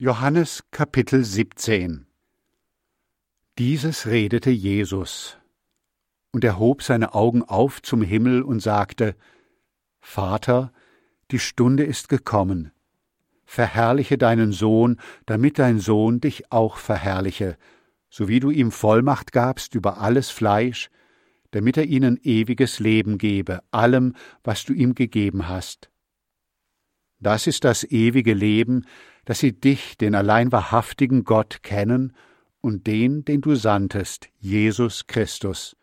Johannes Kapitel 17. Dieses redete Jesus, und er hob seine Augen auf zum Himmel und sagte: Vater, die Stunde ist gekommen. Verherrliche deinen Sohn, damit dein Sohn dich auch verherrliche, so wie du ihm Vollmacht gabst über alles Fleisch, damit er ihnen ewiges Leben gebe, allem, was du ihm gegeben hast. Das ist das ewige Leben, dass sie dich, den allein wahrhaftigen Gott, kennen und den du sandtest, Jesus Christus.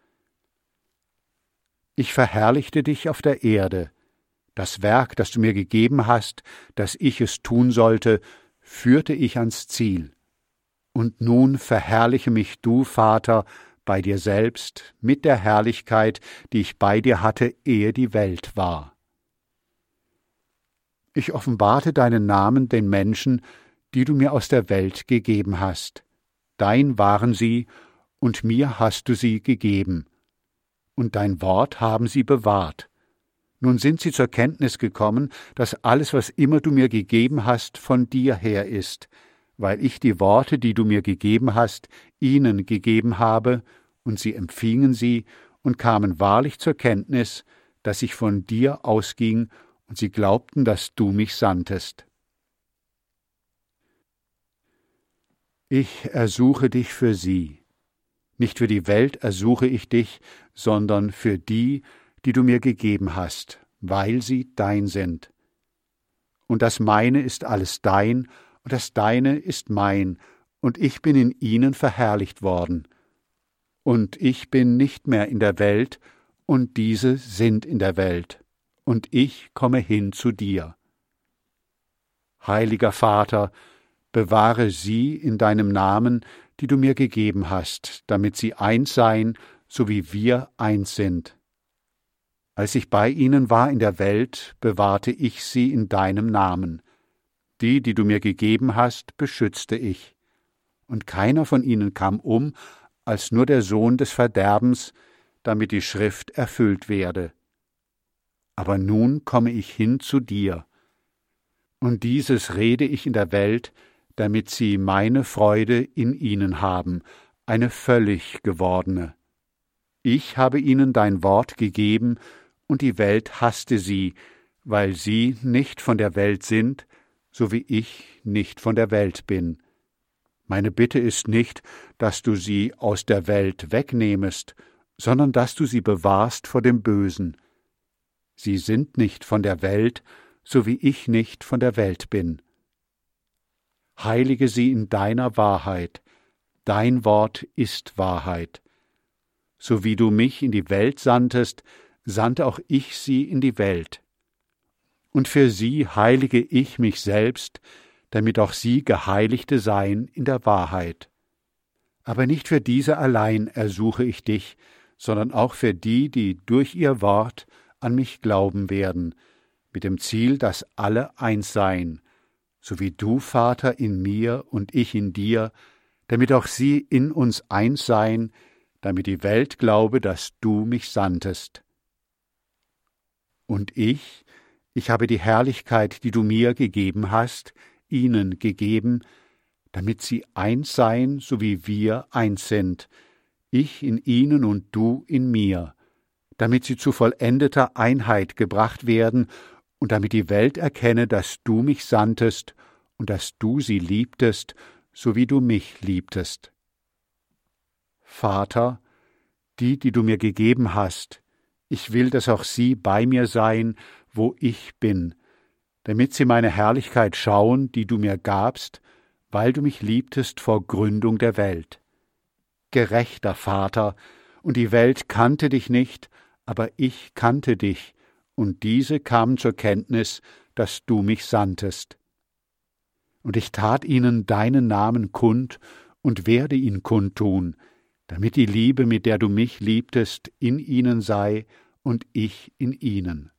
Ich verherrlichte dich auf der Erde. Das Werk, das du mir gegeben hast, dass ich es tun sollte, führte ich ans Ziel. Und nun verherrliche mich du, Vater, bei dir selbst, mit der Herrlichkeit, die ich bei dir hatte, ehe die Welt war. Ich offenbarte deinen Namen den Menschen, die du mir aus der Welt gegeben hast. Dein waren sie, und mir hast du sie gegeben. Und dein Wort haben sie bewahrt. Nun sind sie zur Kenntnis gekommen, dass alles, was immer du mir gegeben hast, von dir her ist, weil ich die Worte, die du mir gegeben hast, ihnen gegeben habe, und sie empfingen sie und kamen wahrlich zur Kenntnis, dass ich von dir ausging, und sie glaubten, dass du mich sandtest. Ich ersuche dich für sie. Nicht für die Welt ersuche ich dich, sondern für die, die du mir gegeben hast, weil sie dein sind. Und das meine ist alles dein, und das deine ist mein, und ich bin in ihnen verherrlicht worden. Und ich bin nicht mehr in der Welt, und diese sind in der Welt, und ich komme hin zu dir. Heiliger Vater, bewahre sie in deinem Namen, die du mir gegeben hast, damit sie eins seien, so wie wir eins sind. Als ich bei ihnen war in der Welt, bewahrte ich sie in deinem Namen. Die du mir gegeben hast, beschützte ich. Und keiner von ihnen kam um, als nur der Sohn des Verderbens, damit die Schrift erfüllt werde. Aber nun komme ich hin zu dir. Und dieses rede ich in der Welt, damit sie meine Freude in ihnen haben, eine völlig gewordene. Ich habe ihnen dein Wort gegeben, und die Welt hasste sie, weil sie nicht von der Welt sind, so wie ich nicht von der Welt bin. Meine Bitte ist nicht, dass du sie aus der Welt wegnehmest, sondern dass du sie bewahrst vor dem Bösen. Sie sind nicht von der Welt, so wie ich nicht von der Welt bin. Heilige sie in deiner Wahrheit, dein Wort ist Wahrheit. So wie du mich in die Welt sandtest, sandte auch ich sie in die Welt. Und für sie heilige ich mich selbst, damit auch sie Geheiligte seien in der Wahrheit. Aber nicht für diese allein ersuche ich dich, sondern auch für die durch ihr Wort an mich glauben werden, mit dem Ziel, dass alle eins seien, so wie du, Vater, in mir und ich in dir, damit auch sie in uns eins seien, damit die Welt glaube, dass du mich sandtest. Und ich habe die Herrlichkeit, die du mir gegeben hast, ihnen gegeben, damit sie eins seien, so wie wir eins sind, ich in ihnen und du in mir, damit sie zu vollendeter Einheit gebracht werden und damit die Welt erkenne, dass du mich sandtest und dass du sie liebtest, so wie du mich liebtest. Vater, die du mir gegeben hast, ich will, dass auch sie bei mir seien, wo ich bin, damit sie meine Herrlichkeit schauen, die du mir gabst, weil du mich liebtest vor Gründung der Welt. Gerechter Vater, und die Welt kannte dich nicht, aber ich kannte dich, und diese kamen zur Kenntnis, dass du mich sandtest. Und ich tat ihnen deinen Namen kund und werde ihn kundtun, damit die Liebe, mit der du mich liebtest, in ihnen sei und ich in ihnen.